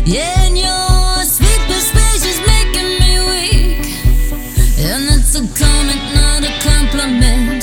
Yeah, and your sleepless face is making me weak. And it's a comment, not a compliment.